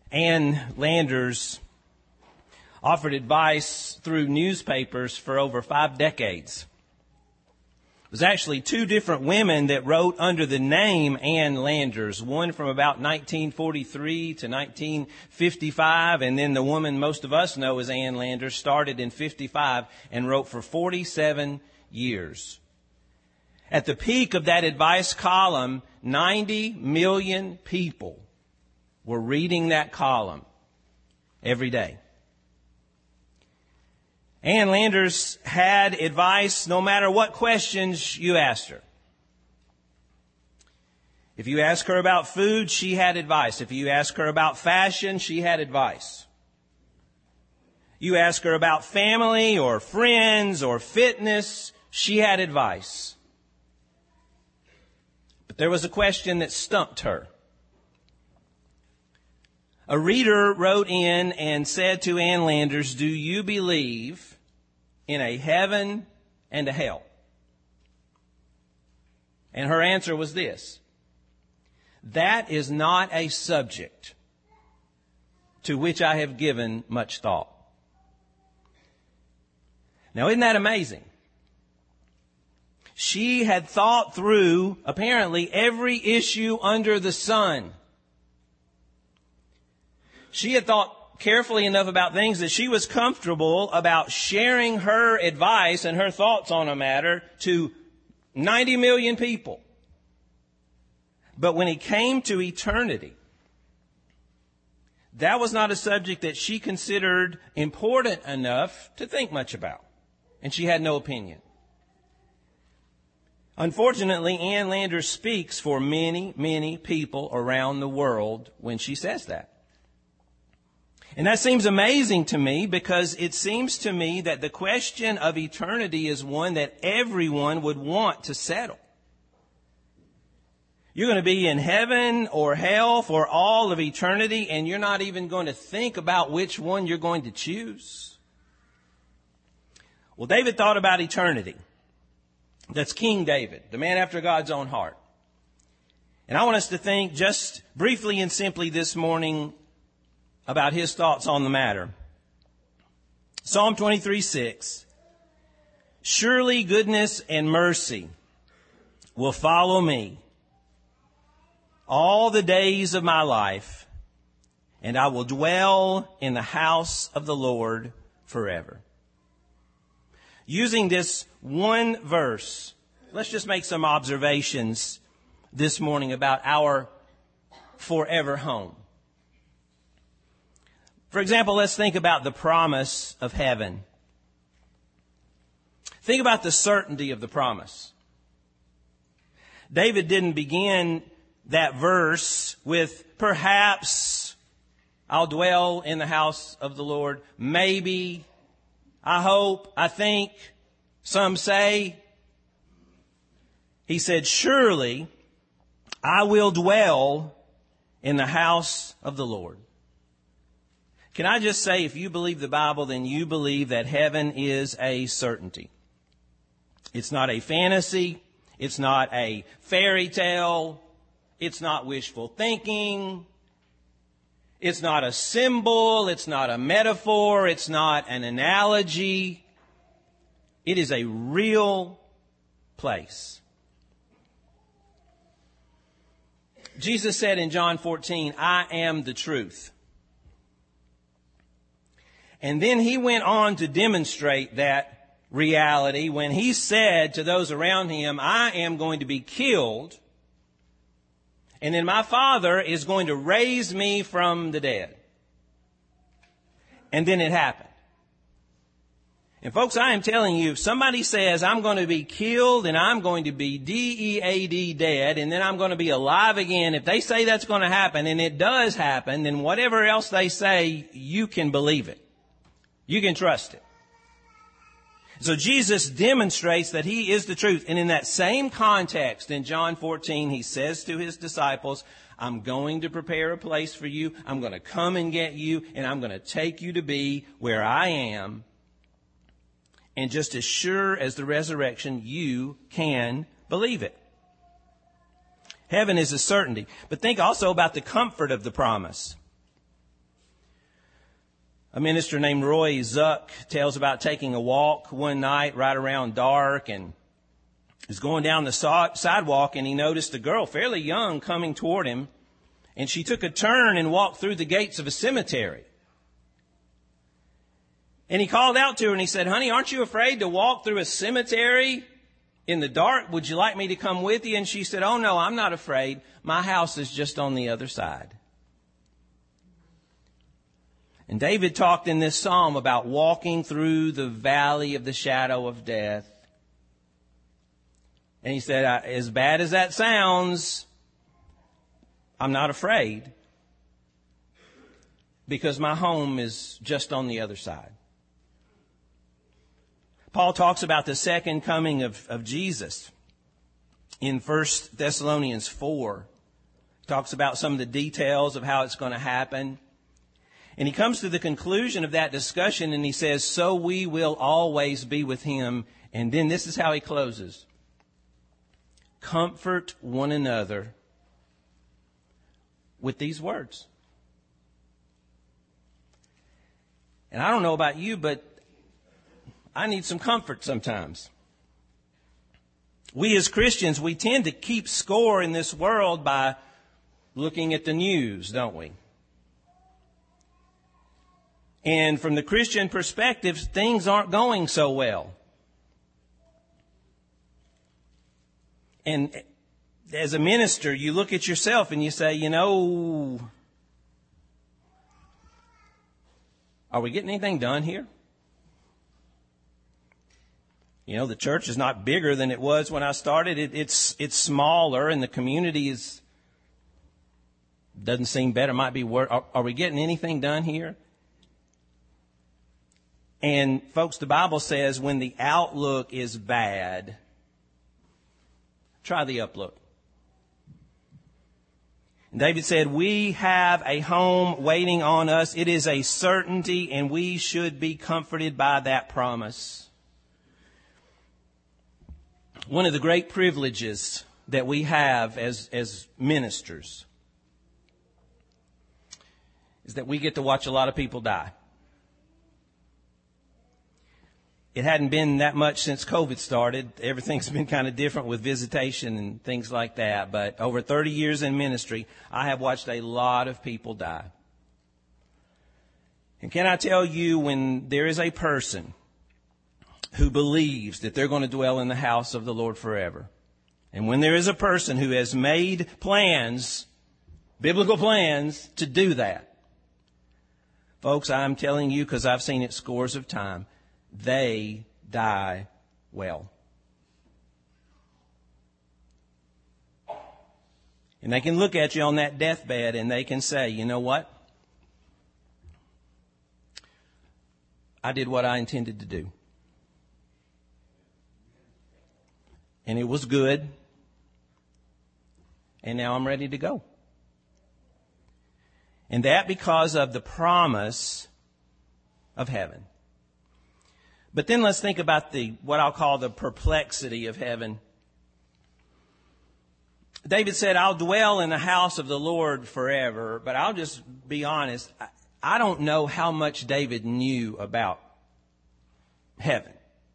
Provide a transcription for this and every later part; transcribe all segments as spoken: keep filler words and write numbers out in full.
Ann Landers offered advice through newspapers for over five decades. It was actually two different women that wrote under the name Ann Landers, one from about nineteen forty-three to nineteen fifty-five, and then the woman most of us know as Ann Landers started in fifty-five and wrote for forty-seven years. At the peak of that advice column, ninety million people were reading that column every day. Ann Landers had advice no matter what questions you asked her. If you asked her about food, she had advice. If you asked her about fashion, she had advice. You asked her about family or friends or fitness, she had advice. But there was a question that stumped her. A reader wrote in and said to Ann Landers, "Do you believe in a heaven and a hell?" And her answer was this: "That is not a subject to which I have given much thought." Now, isn't that amazing? She had thought through, apparently, every issue under the sun. She had thought carefully enough about things that she was comfortable about sharing her advice and her thoughts on a matter to ninety million people. But when it came to eternity, that was not a subject that she considered important enough to think much about. And she had no opinion. Unfortunately, Ann Landers speaks for many, many people around the world when she says that. And that seems amazing to me because it seems to me that the question of eternity is one that everyone would want to settle. You're going to be in heaven or hell for all of eternity, and you're not even going to think about which one you're going to choose. Well, David thought about eternity. That's King David, the man after God's own heart. And I want us to think just briefly and simply this morning about his thoughts on the matter. Psalm twenty-three six. "Surely goodness and mercy will follow me all the days of my life, and I will dwell in the house of the Lord forever." Using this one verse, let's just make some observations this morning about our forever home. For example, let's think about the promise of heaven. Think about the certainty of the promise. David didn't begin that verse with perhaps I'll dwell in the house of the Lord, maybe, I hope, I think, some say. He said, "Surely I will dwell in the house of the Lord." Can I just say, if you believe the Bible, then you believe that heaven is a certainty. It's not a fantasy. It's not a fairy tale. It's not wishful thinking. It's not a symbol. It's not a metaphor. It's not an analogy. It is a real place. Jesus said in John fourteen, "I am the truth." And then he went on to demonstrate that reality when he said to those around him, "I am going to be killed, and then my Father is going to raise me from the dead." And then it happened. And folks, I am telling you, if somebody says, "I'm going to be killed and I'm going to be D E A D dead, and then I'm going to be alive again," if they say that's going to happen, and it does happen, then whatever else they say, you can believe it. You can trust it. So Jesus demonstrates that he is the truth. And in that same context, in John fourteen, he says to his disciples, "I'm going to prepare a place for you. I'm going to come and get you, and I'm going to take you to be where I am. And just as sure as the resurrection, you can believe it." Heaven is a certainty. But think also about the comfort of the promise. A minister named Roy Zuck tells about taking a walk one night right around dark, and was going down the sidewalk, and he noticed a girl fairly young coming toward him, and she took a turn and walked through the gates of a cemetery. And he called out to her and he said, "Honey, aren't you afraid to walk through a cemetery in the dark? Would you like me to come with you?" And she said, "Oh no, I'm not afraid. My house is just on the other side." And David talked in this psalm about walking through the valley of the shadow of death. And he said, as bad as that sounds, I'm not afraid, because my home is just on the other side. Paul talks about the second coming of, of Jesus in First Thessalonians four. He talks about some of the details of how it's going to happen. And he comes to the conclusion of that discussion and he says, "So we will always be with him." And then this is how he closes. "Comfort one another with these words." And I don't know about you, but I need some comfort sometimes. We as Christians, we tend to keep score in this world by looking at the news, don't we? And from the Christian perspective, things aren't going so well. And as a minister, you look at yourself and you say, you know, are we getting anything done here? You know, the church is not bigger than it was when I started. It, it's it's smaller, and the community is doesn't seem better. Might be worse. Are, are we getting anything done here? And folks, the Bible says when the outlook is bad, try the uplook. And David said, "We have a home waiting on us. It is a certainty, and we should be comforted by that promise." One of the great privileges that we have as, as ministers is that we get to watch a lot of people die. It hadn't been that much since COVID started. Everything's been kind of different with visitation and things like that. But over thirty years in ministry, I have watched a lot of people die. And can I tell you, when there is a person who believes that they're going to dwell in the house of the Lord forever, and when there is a person who has made plans, biblical plans, to do that, folks, I'm telling you, because I've seen it scores of times, they die well. And they can look at you on that deathbed and they can say, you know what? I did what I intended to do. And it was good. And now I'm ready to go. And that because of the promise of heaven. But then let's think about the what I'll call the perplexity of heaven. David said, "I'll dwell in the house of the Lord forever." But I'll just be honest, I don't know how much David knew about heaven.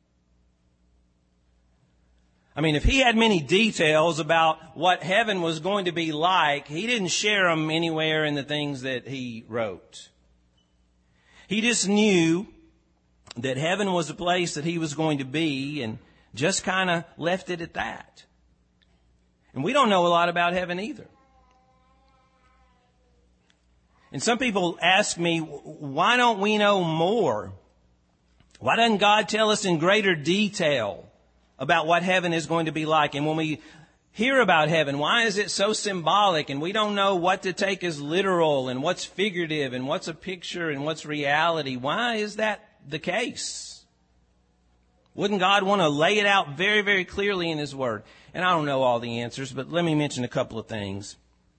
I mean, if he had many details about what heaven was going to be like, he didn't share them anywhere in the things that he wrote. He just knew that heaven was a place that he was going to be, and just kind of left it at that. And we don't know a lot about heaven either. And some people ask me, why don't we know more? Why doesn't God tell us in greater detail about what heaven is going to be like? And when we hear about heaven, why is it so symbolic, and we don't know what to take as literal and what's figurative and what's a picture and what's reality? Why is that the case? Wouldn't God want to lay it out very, very clearly in His Word? And I don't know all the answers, but let me mention a couple of things.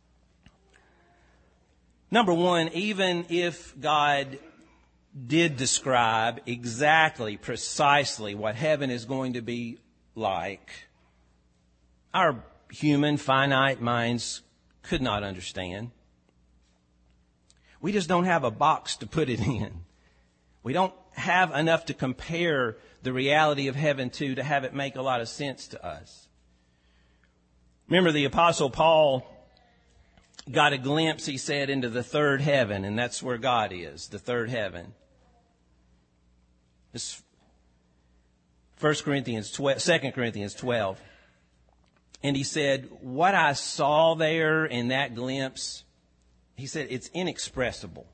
Number one, even if God did describe exactly, precisely what heaven is going to be like, our human, finite minds could not understand. We just don't have a box to put it in. We don't have enough to compare the reality of heaven to, to have it make a lot of sense to us. Remember, the Apostle Paul got a glimpse, he said, into the third heaven, and that's where God is, the third heaven. It's First Corinthians twelve, Second Corinthians twelve. And he said, what I saw there in that glimpse, he said, it's inexpressible.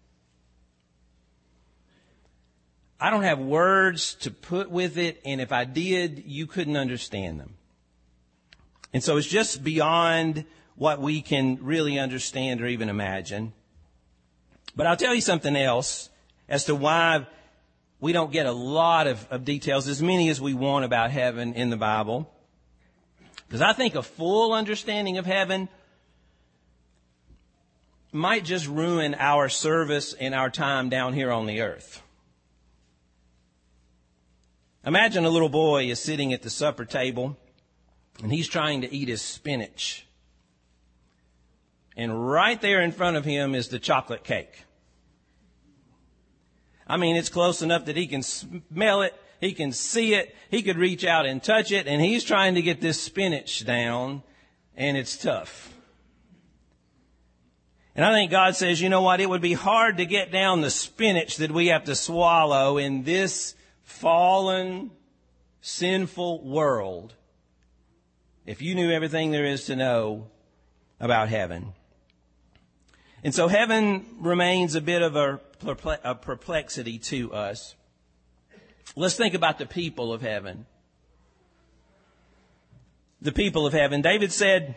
I don't have words to put with it, and if I did, you couldn't understand them. And so it's just beyond what we can really understand or even imagine. But I'll tell you something else as to why we don't get a lot of, of details, as many as we want about heaven in the Bible. Because I think a full understanding of heaven might just ruin our service and our time down here on the earth. Imagine a little boy is sitting at the supper table and he's trying to eat his spinach. And right there in front of him is the chocolate cake. I mean, it's close enough that he can smell it, he can see it, he could reach out and touch it, and he's trying to get this spinach down, and it's tough. And I think God says, you know what, it would be hard to get down the spinach that we have to swallow in this fallen, sinful world if you knew everything there is to know about heaven. And so heaven remains a bit of a a perplexity to us. Let's think about the people of heaven. The people of heaven. David said,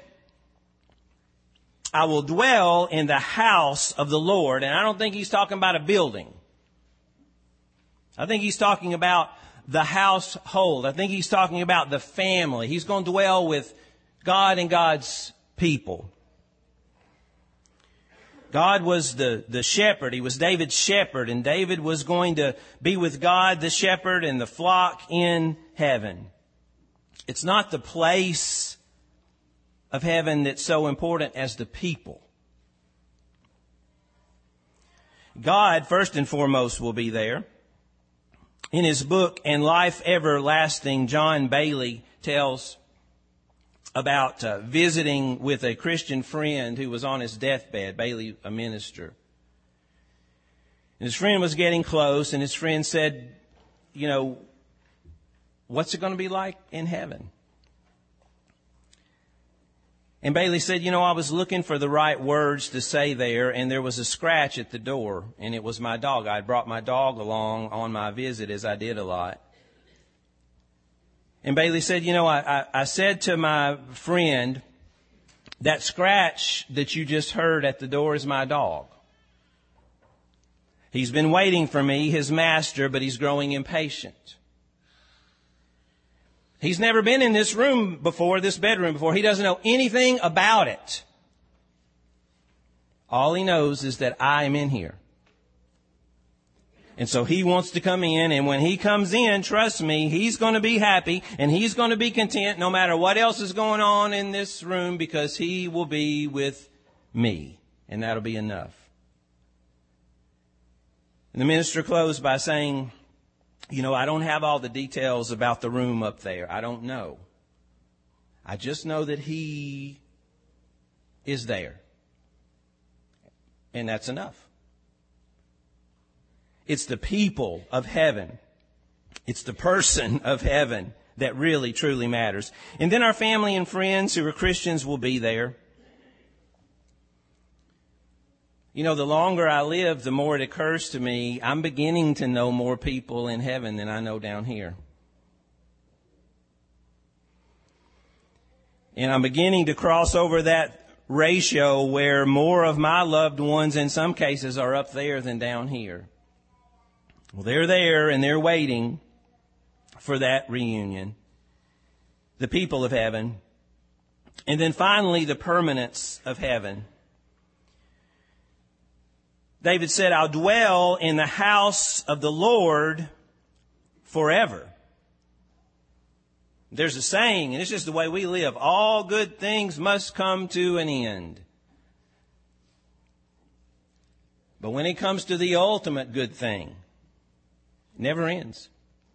I will dwell in the house of the Lord. And I don't think he's talking about a building. I think he's talking about the household. I think he's talking about the family. He's going to dwell with God and God's people. God was the, the shepherd. He was David's shepherd, and David was going to be with God, the shepherd, and the flock in heaven. It's not the place of heaven that's so important as the people. God, first and foremost, will be there. In his book, And Life Everlasting, John Bailey tells about uh, visiting with a Christian friend who was on his deathbed, Bailey, a minister. And his friend was getting close, and his friend said, you know, what's it going to be like in heaven? And Bailey said, you know, I was looking for the right words to say there, and there was a scratch at the door, and it was my dog. I had brought my dog along on my visit, as I did a lot. And Bailey said, you know, I, I, I said to my friend, that scratch that you just heard at the door is my dog. He's been waiting for me, his master, but he's growing impatient. He's never been in this room before, this bedroom before. He doesn't know anything about it. All he knows is that I am in here. And so he wants to come in, and when he comes in, trust me, he's going to be happy and he's going to be content no matter what else is going on in this room, because he will be with me, and that'll be enough. And the minister closed by saying, you know, I don't have all the details about the room up there. I don't know. I just know that he is there. And that's enough. It's the people of heaven. It's the person of heaven that really, truly matters. And then our family and friends who are Christians will be there. You know, the longer I live, the more it occurs to me, I'm beginning to know more people in heaven than I know down here. And I'm beginning to cross over that ratio where more of my loved ones in some cases are up there than down here. Well, they're there and they're waiting for that reunion. The people of heaven. And then finally, the permanence of heaven. David said, I'll dwell in the house of the Lord forever. There's a saying, and it's just the way we live. All good things must come to an end. But when it comes to the ultimate good thing, Never ends.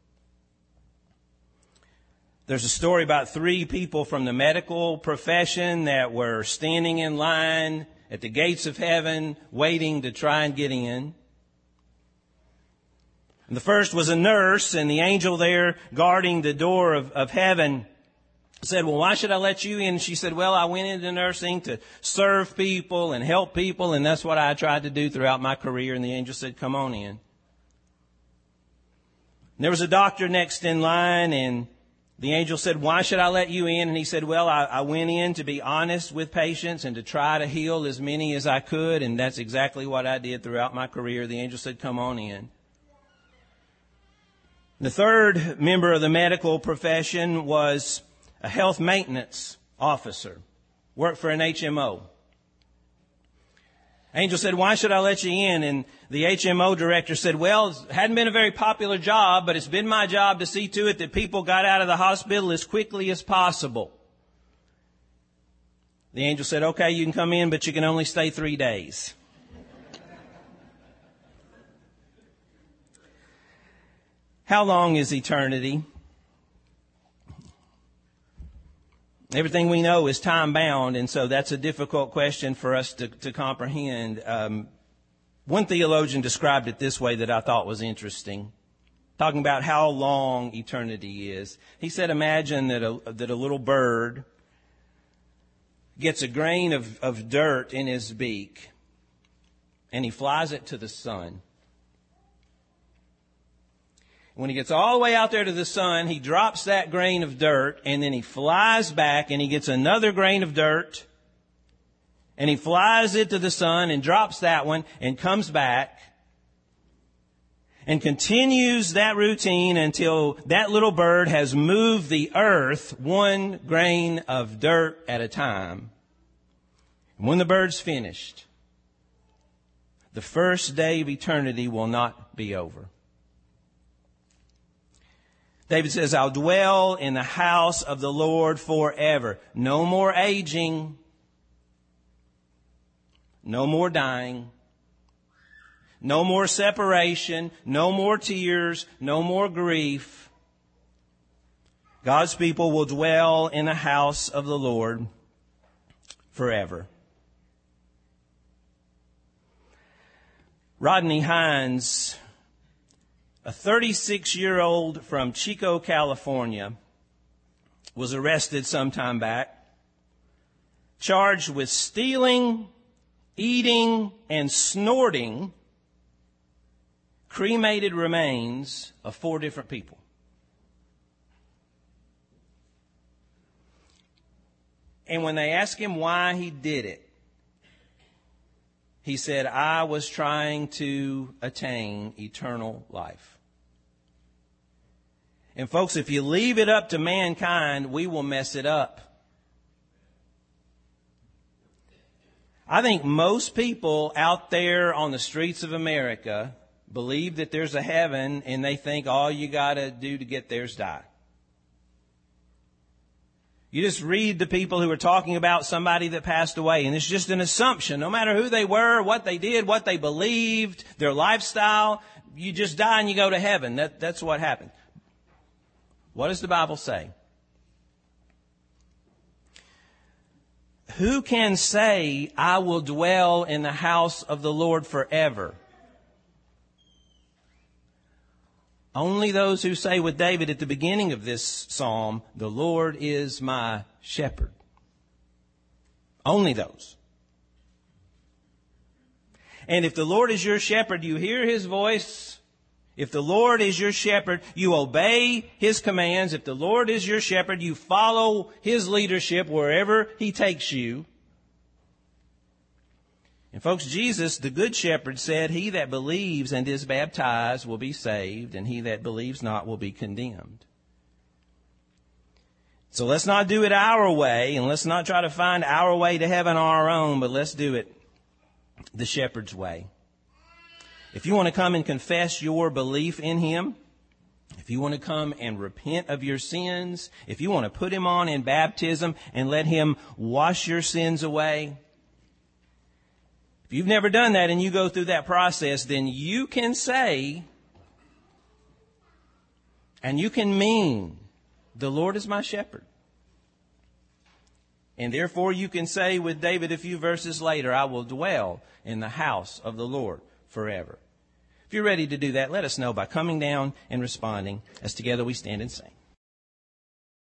There's a story about three people from the medical profession that were standing in line at the gates of heaven, waiting to try and get in. And the first was a nurse, and the angel there guarding the door of, of heaven said, well, why should I let you in? And she said, well, I went into nursing to serve people and help people, and that's what I tried to do throughout my career. And the angel said, come on in. And there was a doctor next in line, and the angel said, why should I let you in? And he said, well, I, I went in to be honest with patients and to try to heal as many as I could, and that's exactly what I did throughout my career. The angel said, come on in. The third member of the medical profession was a health maintenance officer, worked for an H M O. Angel said, why should I let you in? And the H M O director said, well, it hadn't been a very popular job, but it's been my job to see to it that people got out of the hospital as quickly as possible. The angel said, okay, you can come in, but you can only stay three days. How long is eternity? Everything we know is time-bound, and so that's a difficult question for us to, to comprehend. Um, one theologian described it this way that I thought was interesting, talking about how long eternity is. He said, imagine that a, that a little bird gets a grain of, of dirt in his beak, and he flies it to the sun. When he gets all the way out there to the sun, he drops that grain of dirt, and then he flies back and he gets another grain of dirt, and he flies it to the sun and drops that one and comes back and continues that routine until that little bird has moved the earth one grain of dirt at a time. And when the bird's finished, the first day of eternity will not be over. David says, I'll dwell in the house of the Lord forever. No more aging. No more dying. No more separation. No more tears. No more grief. God's people will dwell in the house of the Lord forever. Rodney Hines, a thirty-six-year-old from Chico, California, was arrested some time back, charged with stealing, eating, and snorting cremated remains of four different people. And when they asked him why he did it, he said, I was trying to attain eternal life. And folks, if you leave it up to mankind, we will mess it up. I think most people out there on the streets of America believe that there's a heaven, and they think all you got to do to get there is die. You just read the people who are talking about somebody that passed away, and it's just an assumption. No matter who they were, what they did, what they believed, their lifestyle, you just die and you go to heaven. That, that's what happened. What does the Bible say? Who can say, I will dwell in the house of the Lord forever? Only those who say with David at the beginning of this psalm, the Lord is my shepherd. Only those. And if the Lord is your shepherd, you hear His voice. If the Lord is your shepherd, you obey His commands. If the Lord is your shepherd, you follow His leadership wherever He takes you. And folks, Jesus, the Good Shepherd, said, he that believes and is baptized will be saved, and he that believes not will be condemned. So let's not do it our way, and let's not try to find our way to heaven on our own, but let's do it the shepherd's way. If you want to come and confess your belief in Him, if you want to come and repent of your sins, if you want to put Him on in baptism and let Him wash your sins away, if you've never done that and you go through that process, then you can say And you can mean, the Lord is my shepherd. And therefore you can say with David a few verses later, I will dwell in the house of the Lord forever. If you're ready to do that, let us know by coming down and responding as together we stand and sing.